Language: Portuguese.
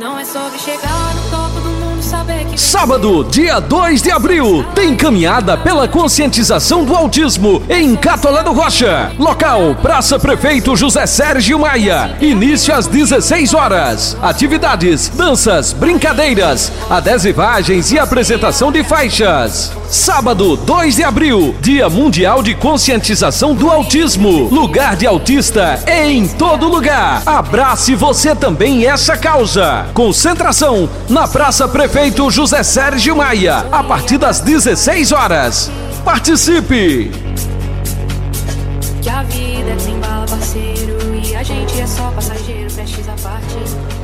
Não é sobre chegar no topo do mundo, saber que... Sábado, dia 2 de abril, tem caminhada pela conscientização do autismo em Catolé do Rocha. Local, Praça Prefeito José Sérgio Maia. Início às 16 horas. Atividades, danças, brincadeiras, adesivagens e apresentação de faixas. Sábado, 2 de abril, Dia Mundial de Conscientização do Autismo. Lugar de autista é em todo lugar. Abrace você também essa causa. Concentração na Praça Prefeito José Sérgio Maia, a partir das 16 horas. Participe! Que a vida é trem bala, parceiro, e a gente é só passageiro, prestes a partir.